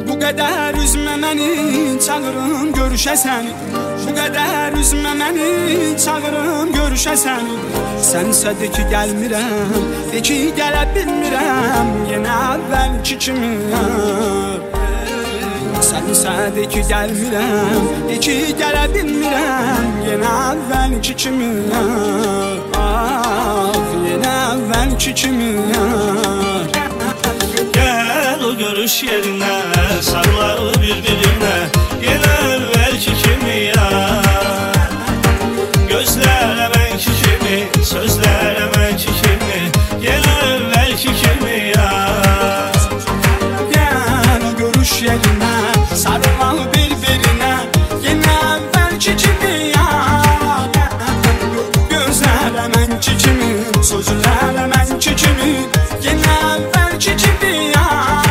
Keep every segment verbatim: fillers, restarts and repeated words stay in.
Bu qədər üzmə məni, çağırım görüşə səni. Bu qədər üzmə məni, çağırım görüşə səni. Sənsə de ki gəlmirəm, de ki gələ bilmirəm, yenə əvvəlki kimi. Sənsə de ki gəlmirəm, de ki gələ bilmirəm, yenə əvvəlki kimi. Ah, yenə əvvəlki kimi. Gel o görüş yerine, sarılar birbirine, yine evvelki kimi ya. Gözler emenki kimi, sözler emenki kimi, yine evvelki kimi ya. Gel o görüş yerine, sarılar birbirine, yine evvelki kimi ya. Gözler emenki kimi, sözler emenki kimi, yine evvelki kimi ya.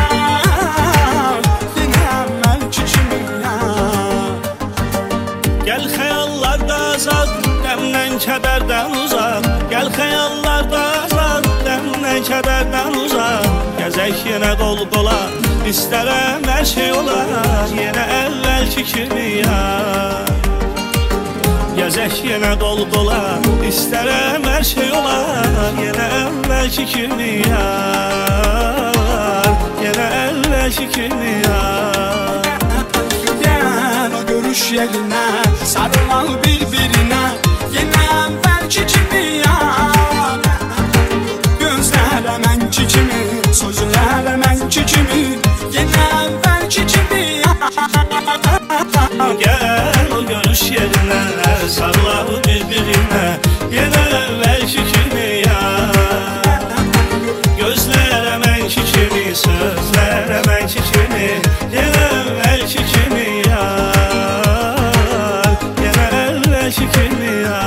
Gel xəyallarda azad, qəmdən kədərdən uzaq. Gel xəyallarda azad, qəmdən kədərdən uzaq. Gəzək yenə qol qola, istərəm hər şey olar, yenə əvvəlki kimi ya. Gəzək yenə qol qola, istərəm hər şey olar, yenə əvvəlki kimi ya. Yenə əvvəlki kimi ya. Görüş yerine, sarılan birbirine, yine evvelki kimi ya. Gözler emenki kimi, sözler emenki kimi, yine evvelki kimi ya. Gel o görüş yerine, sarılan birbirine, yine evvelki kimi ya. Gözler emenki kimi, sözler emenki kimi, yine evvelki kimi ya. Kimi ya.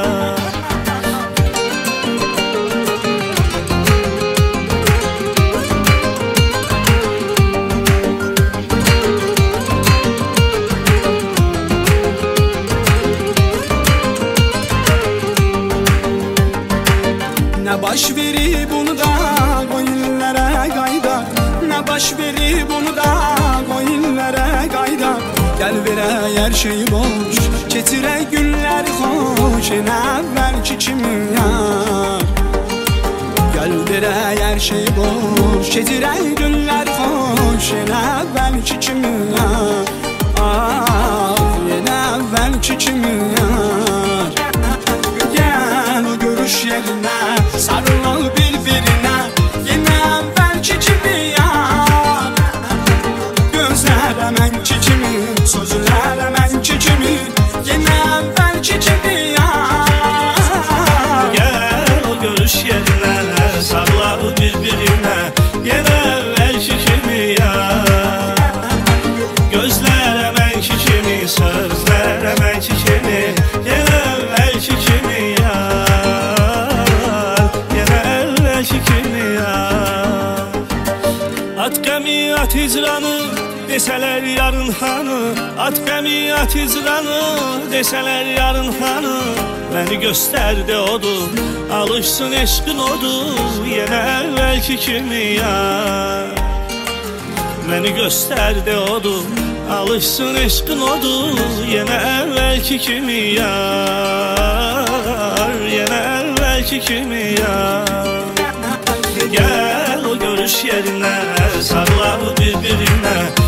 Ne baş verib bunu da qoyunlara qayda. Ne baş verib bunu da qoyunlara qayda. Gel verək hər şey boş, keçirək günlər xoş, yenə əvvəlki kimi yar. Gel verək hər şey boş, keçirək günlər xoş, yenə əvvəlki kimi yar. Ah, yenə əvvəlki kimi yar. Gel o görüş yerine, sarılan birbirine, yenə əvvəlki kimi yar. Gözlər əmenki kimi, sözler emenki kimi, yine evvelki kimi ya. Gel o görüş yerine, sarılar birbirine, yine evvelki kimi ya. Gözler emenki kimi, sözler emenki kimi, yine evvelki kimi ya. Yine evvelki kimi ya. At qəmi, at hicranı, desələr yarın hanı. At qəmi, at hicranı, desələr yarın hanı. Məni göstərdi odur, alışsın eşqin odur, yenə əvvəlki kimi ya. Məni göstərdi odur, alışsın eşqin odur, yenə əvvəlki kimi ya. Yenə əvvəlki kimi ya. Gel o görüş yerine, sarılar birbirine,